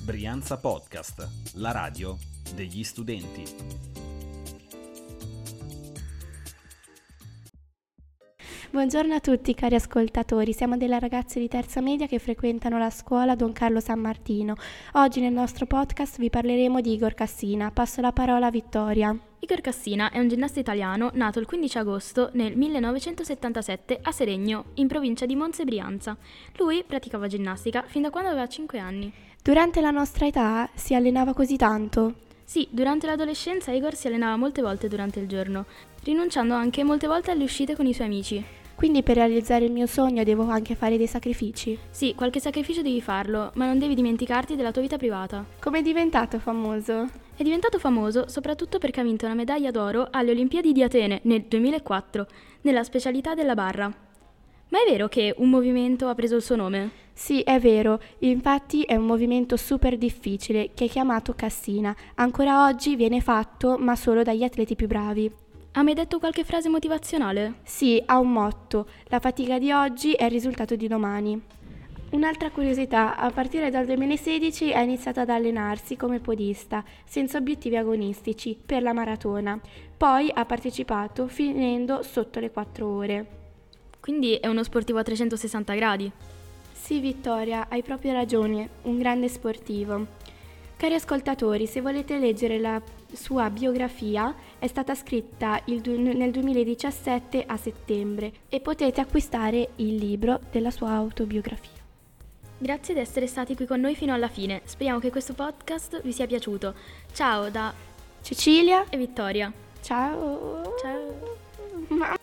Brianza Podcast, la radio degli studenti. Buongiorno a tutti cari ascoltatori, siamo delle ragazze di terza media che frequentano la scuola Don Carlo San Martino. Oggi nel nostro podcast vi parleremo di Igor Cassina. Passo la parola a Vittoria. Igor Cassina è un ginnasta italiano nato il 15 agosto nel 1977 a Seregno, in provincia di Monza e Brianza. Lui praticava ginnastica fin da quando aveva 5 anni. Durante la nostra età si allenava così tanto? Sì, durante l'adolescenza Igor si allenava molte volte durante il giorno, rinunciando anche molte volte alle uscite con i suoi amici. Quindi per realizzare il mio sogno devo anche fare dei sacrifici? Sì, qualche sacrificio devi farlo, ma non devi dimenticarti della tua vita privata. Come è diventato famoso? È diventato famoso soprattutto perché ha vinto una medaglia d'oro alle Olimpiadi di Atene nel 2004, nella specialità della barra. Ma è vero che un movimento ha preso il suo nome? Sì, è vero, infatti è un movimento super difficile che è chiamato Cassina. Ancora oggi viene fatto, ma solo dagli atleti più bravi. Ha mai detto qualche frase motivazionale? Sì, ha un motto: la fatica di oggi è il risultato di domani. Un'altra curiosità, a partire dal 2016 ha iniziato ad allenarsi come podista, senza obiettivi agonistici, per la maratona. Poi ha partecipato finendo sotto le 4 ore. Quindi è uno sportivo a 360 gradi. Sì, Vittoria, hai proprio ragione, un grande sportivo. Cari ascoltatori, se volete leggere la sua biografia, è stata scritta nel 2017 a settembre e potete acquistare il libro della sua autobiografia. Grazie di essere stati qui con noi fino alla fine. Speriamo che questo podcast vi sia piaciuto. Ciao da Cecilia e Vittoria. Ciao. Ciao. Mamma.